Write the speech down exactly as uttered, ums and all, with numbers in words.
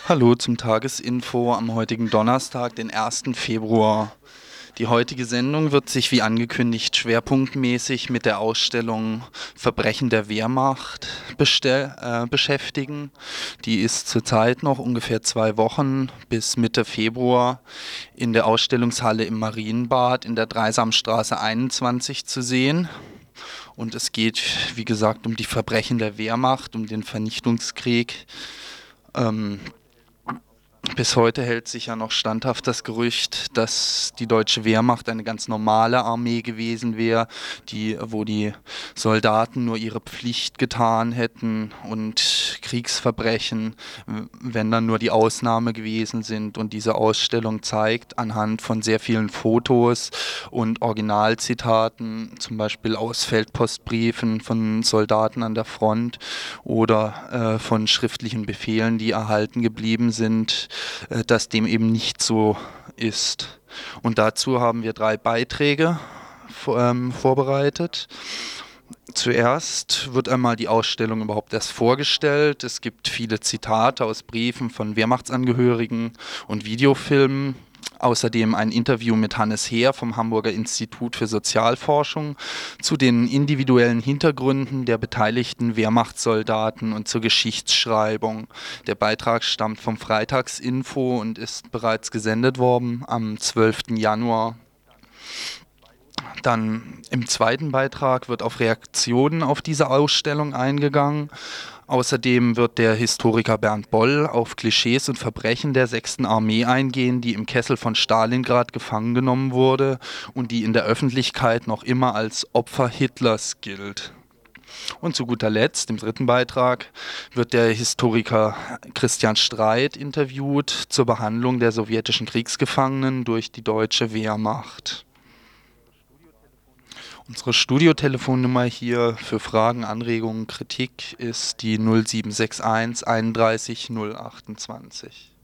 Hallo zum Tagesinfo am heutigen Donnerstag, den ersten Februar. Die heutige Sendung wird sich wie angekündigt schwerpunktmäßig mit der Ausstellung Verbrechen der Wehrmacht bestell, äh, beschäftigen. Die ist zurzeit noch ungefähr zwei Wochen bis Mitte Februar in der Ausstellungshalle im Marienbad in der Dreisamstraße einundzwanzig zu sehen. Und es geht, wie gesagt, um die Verbrechen der Wehrmacht, um den Vernichtungskrieg. Ähm, Bis heute hält sich ja noch standhaft das Gerücht, dass die deutsche Wehrmacht eine ganz normale Armee gewesen wäre, die, wo die Soldaten nur ihre Pflicht getan hätten und Kriegsverbrechen, wenn dann nur die Ausnahme gewesen sind. Und diese Ausstellung zeigt anhand von sehr vielen Fotos und Originalzitaten, zum Beispiel aus Feldpostbriefen von Soldaten an der Front oder äh, von schriftlichen Befehlen, die erhalten geblieben sind, dass dem eben nicht so ist. Und dazu haben wir drei Beiträge ähm, vorbereitet. Zuerst wird einmal die Ausstellung überhaupt erst vorgestellt. Es gibt viele Zitate aus Briefen von Wehrmachtsangehörigen und Videofilmen. Außerdem ein Interview mit Hannes Heer vom Hamburger Institut für Sozialforschung zu den individuellen Hintergründen der beteiligten Wehrmachtssoldaten und zur Geschichtsschreibung. Der Beitrag stammt vom Freitagsinfo und ist bereits gesendet worden am zwölften Januar. Dann im zweiten Beitrag wird auf Reaktionen auf diese Ausstellung eingegangen. Außerdem wird der Historiker Bernd Boll auf Klischees und Verbrechen der sechsten Armee eingehen, die im Kessel von Stalingrad gefangen genommen wurde und die in der Öffentlichkeit noch immer als Opfer Hitlers gilt. Und zu guter Letzt, im dritten Beitrag, wird der Historiker Christian Streit interviewt zur Behandlung der sowjetischen Kriegsgefangenen durch die deutsche Wehrmacht. Unsere Studiotelefonnummer hier für Fragen, Anregungen, Kritik ist die null sieben sechs eins einunddreißig null achtundzwanzig.